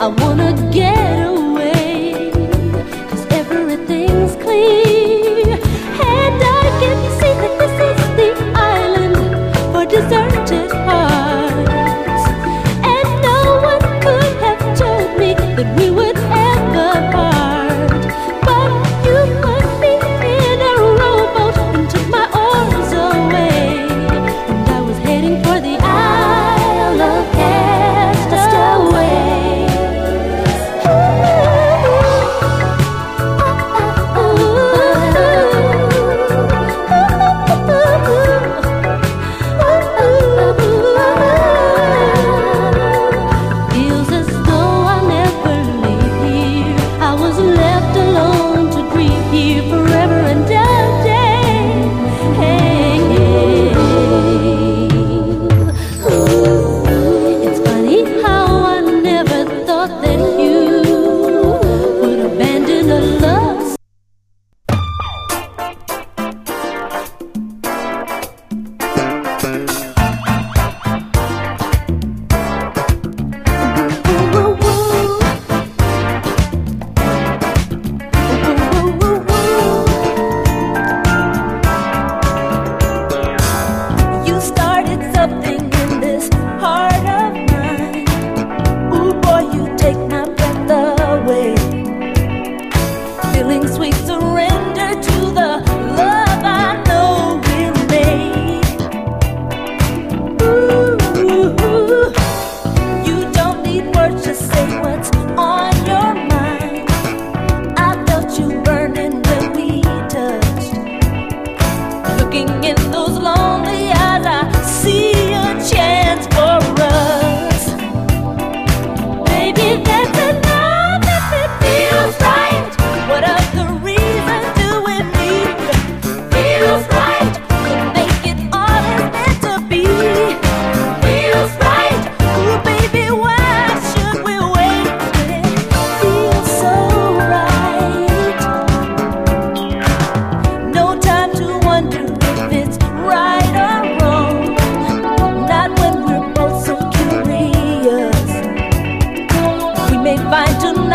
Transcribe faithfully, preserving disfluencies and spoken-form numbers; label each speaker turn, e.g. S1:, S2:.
S1: I wanna get away, 'cause everything's clear. And I can see that this is the island for deserted hearts. And no one could have told me that we would ever part. But you put me in a rowboat and took my oars away, and I was heading for the Isle of Castaway. Feels as though I'll never leave here. I was left alone to grieve here forever and a day. Hey, ooh, it's funny how I never thought that you would abandon a love. You started something in this heart of mine. Ooh, boy, you take my breath away. Feeling sweet surrender to the love I know we'll make. Ooh, you don't need words to say what's on your mind. I felt you burning when we touched. Looking in those lonely eyes, I see a chance for us. Baby, that's enough if it feels right. What other reason do we need? Feels right. We'll make it all it's meant to be. Feels right. Ooh, baby, why should we wait when it feels so right? No time to wonder if it's right or wrong. Not when we're both so curious. We may find tonight